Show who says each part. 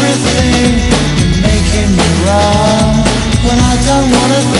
Speaker 1: everything, you're making me wrong when I don't wanna